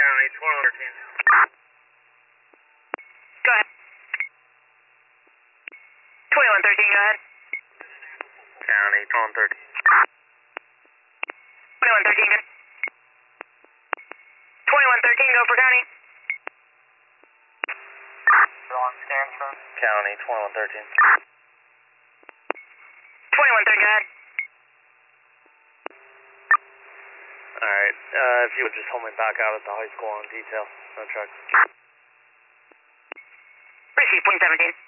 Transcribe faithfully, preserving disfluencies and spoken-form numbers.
County, twenty-one thirteen. Go ahead. twenty-one thirteen, go ahead. County, twenty-one thirteen. twenty-one thirteen, go. twenty-one thirteen, go for County. On Stanford. County, twenty-one thirteen. twenty-one thirteen, go ahead. Alright, uh, if you would just hold me back out at the high school on detail. No truck. Receive, point seventeen.